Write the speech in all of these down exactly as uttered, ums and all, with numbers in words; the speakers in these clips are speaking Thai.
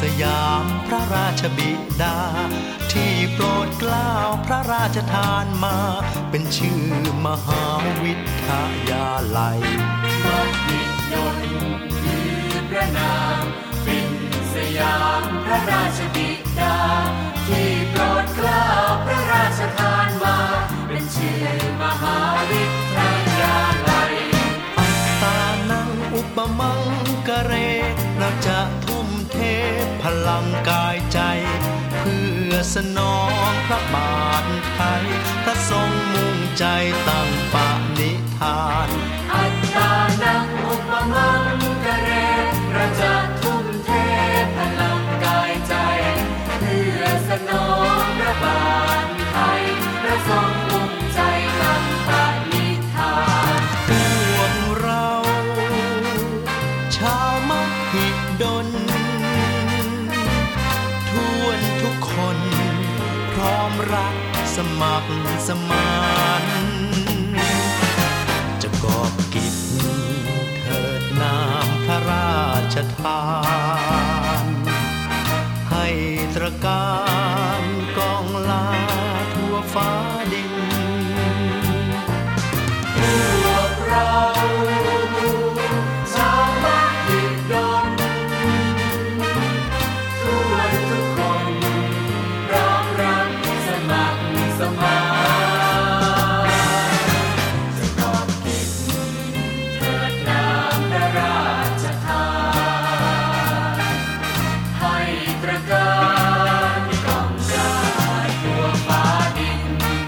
ยามพระราชบิดาที่โปรดเกล้าพระราชทานมาเป็นชื่อมหาวิทยาลัยมหิดลคือพระนามเป็นสยามพระราชบิดาที่โปรดเกล้าพระราชทานมาเป็นชื่อมหาวิทยาลัยอัตตานังอุปมังกะเรเราจะทุ่มเทพลังกายใจเพื่อสนองพระบาทไทยพระทรงมุ่งใจตั้งปณิธานอัตตานังอุปมังกะเรเราจะทุ่มเทพลังกายใจเพื่อสนองพระบาทไทยพระทรงมุ่งใจตั้งปณิธานพวกเราชาวมหิดลทวนทุกคนพร้อมรักสมัครสมานจะกอบกิจเถิดนามพระราชทานให้ตระการกองลาทั่วฟ้าดินพวกเราชาวมหิดลทั่วทุกคนพร้อมรักสมัครสมานจะกอบกิจเถิดนามพระราชทานให้ตระการกองลาทั่วฟ้าดิน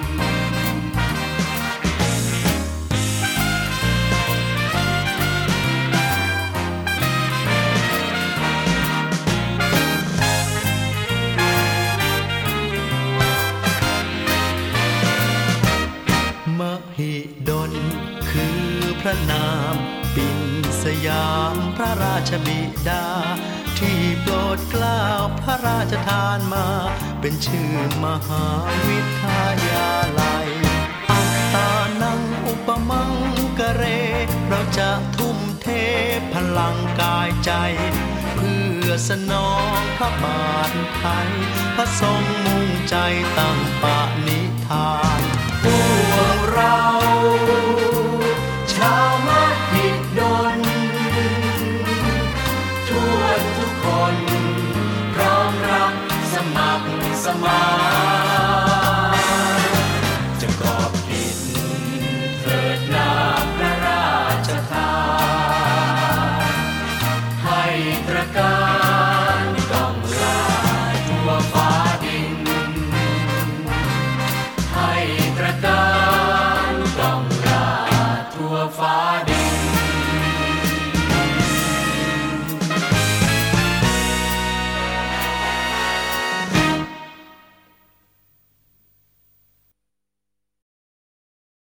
มหิดลคือพระนามปิ่นสยามพระราชบิดาที่โปรดเกล้าพระราชทานมาเป็นชื่อมหาวิทยาลัยอัตตานังอุปมังกะเรเราจะทุ่มเทพลังกายใจเพื่อสนองพระบาทไทยพระทรงมุ่งใจตั้งปณิธานพวกเราชาวมหิดลทั่วทุกคนพร้อมรักสมัครสมานจะกอบกิจเถิดนามพระราชทานให้ตระการกองลาทั่วฟ้าดินให้ตระการกองลาทั่วฟ้าดิน